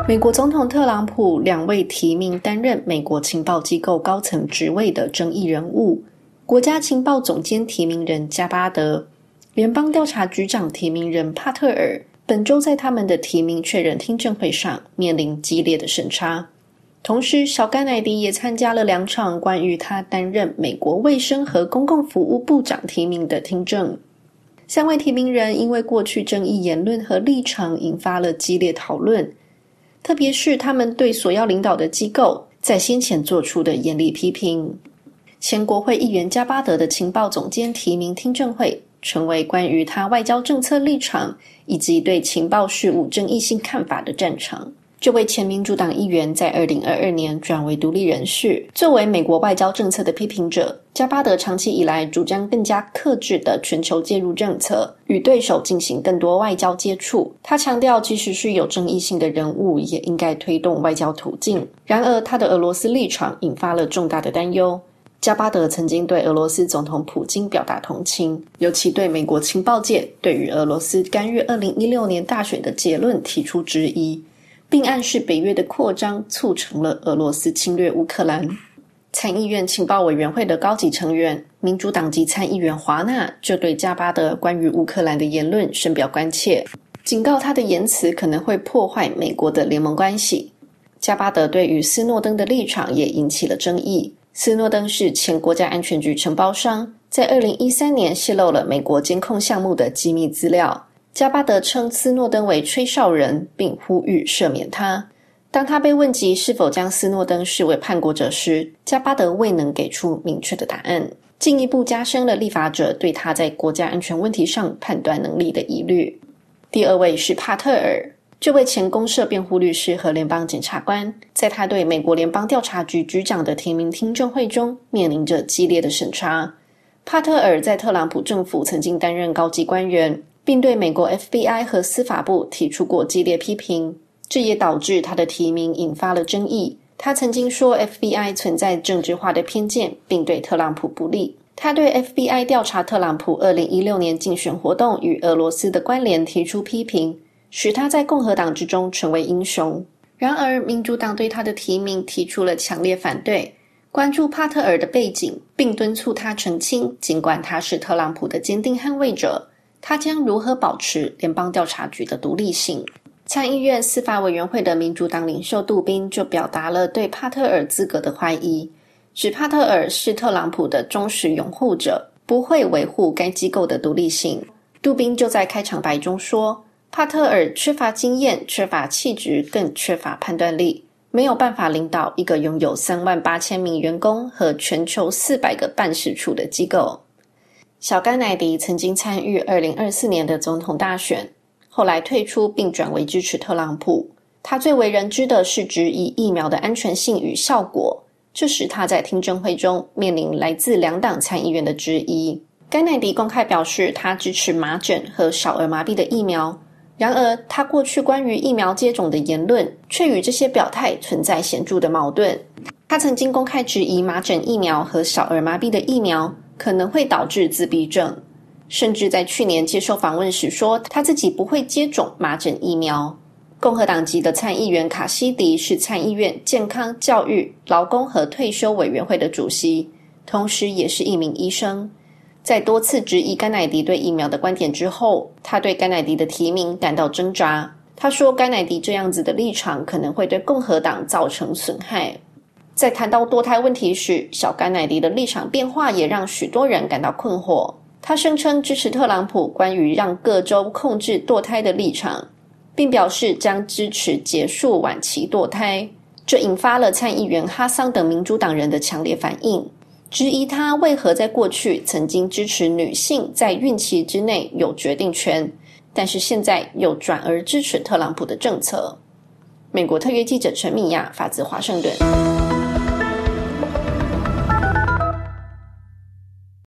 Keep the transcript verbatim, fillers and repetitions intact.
美国总统特朗普两位提名担任美国情报机构高层职位的争议人物，国家情报总监提名人加巴德、联邦调查局长提名人帕特尔，本周在他们的提名确认听证会上面临激烈的审查。同时，小甘乃迪也参加了两场关于他担任美国卫生和公共服务部长提名的听证。三位提名人因为过去争议言论和立场引发了激烈讨论，特别是他们对所要领导的机构在先前做出的严厉批评。前国会议员加巴德的情报总监提名听证会成为关于他外交政策立场以及对情报事务争议性看法的战场。这位前民主党议员在二零二二年转为独立人士，作为美国外交政策的批评者，加巴德长期以来主张更加克制的全球介入政策，与对手进行更多外交接触。他强调，即使是有争议性的人物，也应该推动外交途径。然而，他的俄罗斯立场引发了重大的担忧。加巴德曾经对俄罗斯总统普京表达同情，尤其对美国情报界对于俄罗斯干预二零一六年大选的结论提出质疑，并暗示北约的扩张促成了俄罗斯侵略乌克兰。参议院情报委员会的高级成员民主党籍参议员华纳就对加巴德关于乌克兰的言论深表关切，警告他的言辞可能会破坏美国的联盟关系。加巴德对于斯诺登的立场也引起了争议。斯诺登是前国家安全局承包商，在二零一三年泄露了美国监控项目的机密资料。加巴德称斯诺登为吹哨人，并呼吁赦免他。当他被问及是否将斯诺登视为叛国者时，加巴德未能给出明确的答案，进一步加深了立法者对他在国家安全问题上判断能力的疑虑。第二位是帕特尔，这位前公社辩护律师和联邦检察官，在他对美国联邦调查局局长的提名听证会中面临着激烈的审查。帕特尔在特朗普政府曾经担任高级官员，并对美国 F B I 和司法部提出过激烈批评，这也导致他的提名引发了争议。他曾经说 F B I 存在政治化的偏见，并对特朗普不利。他对 F B I 调查特朗普二零一六年竞选活动与俄罗斯的关联提出批评，使他在共和党之中成为英雄。然而，民主党对他的提名提出了强烈反对，关注帕特尔的背景，并敦促他澄清，尽管他是特朗普的坚定捍卫者，他将如何保持联邦调查局的独立性。参议院司法委员会的民主党领袖杜宾就表达了对帕特尔资格的怀疑，指帕特尔是特朗普的忠实拥护者，不会维护该机构的独立性。杜宾就在开场白中说，帕特尔缺乏经验，缺乏气质，更缺乏判断力，没有办法领导一个拥有三万八千名员工和全球四百个办事处的机构。小甘乃迪曾经参与二零二四年的总统大选，后来退出并转为支持特朗普。他最为人知的是质疑疫苗的安全性与效果，这使他在听证会中面临来自两党参议员的质疑。甘乃迪公开表示他支持麻疹和小儿麻痹的疫苗，然而他过去关于疫苗接种的言论却与这些表态存在显著的矛盾。他曾经公开质疑麻疹疫苗和小儿麻痹的疫苗可能会导致自闭症，甚至在去年接受访问时说他自己不会接种麻疹疫苗。共和党籍的参议员卡西迪是参议院健康、教育、劳工和退休委员会的主席，同时也是一名医生。在多次质疑甘乃迪对疫苗的观点之后，他对甘乃迪的提名感到挣扎。他说甘乃迪这样子的立场可能会对共和党造成损害。在谈到堕胎问题时，小甘乃迪的立场变化也让许多人感到困惑。他声称支持特朗普关于让各州控制堕胎的立场，并表示将支持结束晚期堕胎。这引发了参议员哈桑等民主党人的强烈反应，质疑他为何在过去曾经支持女性在孕期之内有决定权，但是现在又转而支持特朗普的政策。美国特约记者陈敏雅，法自华盛顿。